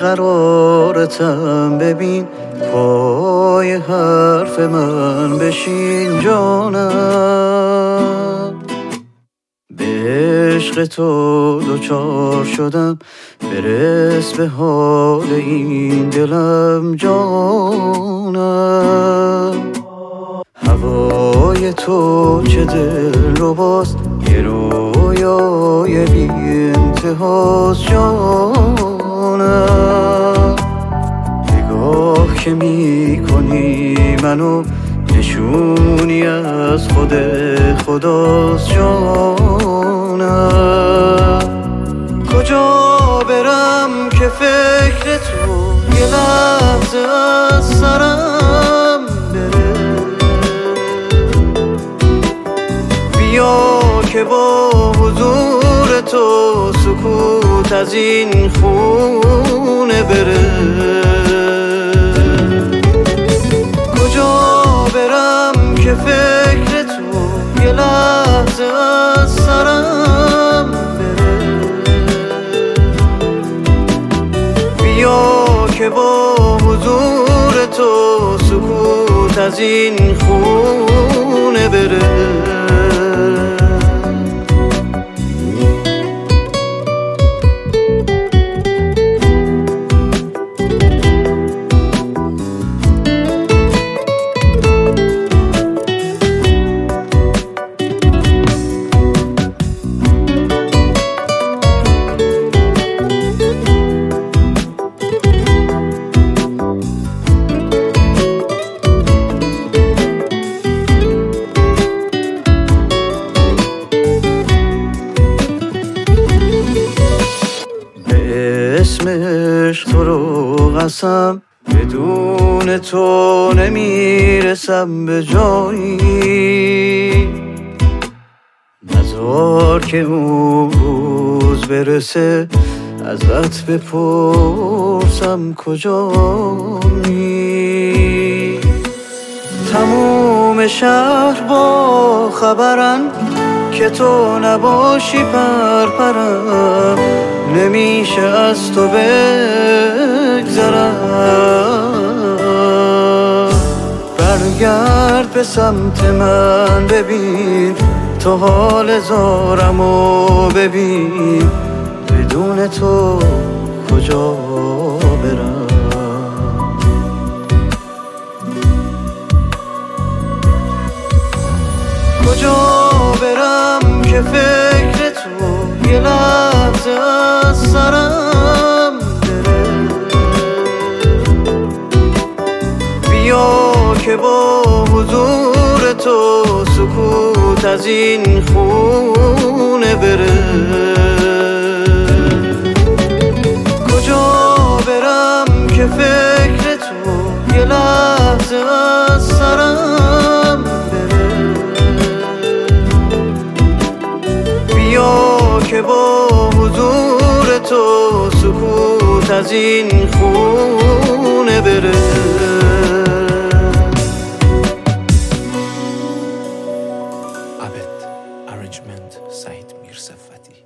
قرارتم ببین، پای حرف من بشین جانم. به عشق تو دوچار شدم، برس به حال این دلم جانم. هوای تو چه دل رباست، یه رویای بی انتهاست جانم. نگاه که می کنی منو، نشونی از خود خداست جانم. کجا برم که فکر تو یه لحظه از سرم بره؟ بیا که با حضور تو سکوت از این خونه بره. کجا برم که فکر تو یه لحظه از سرم بره؟ بیا که با حضور تو سکوت از این خونه بره. اسم عشق تو رو قسم، بدون تو نمیرسم به جایی. نذار که اون روز برسه، ازت بپرسم کجایی. تموم شهر با خبرن که تو نباشی پرپرم، نمیشه از تو بگذرم. برگرد به سمت من ببین، تو حال زارمو ببین، بدون تو کجا برم؟ کجا برم که فکر تو یه لحظه از سرم بره؟ بیا که با حضور تو سکوت از این خونه بره. کجا برم که فکر تو یه لحظه از سرم بره؟ بیا که با حضور تو سکوت از این خونه بره. عبد Arrangement سعید میرصفتی.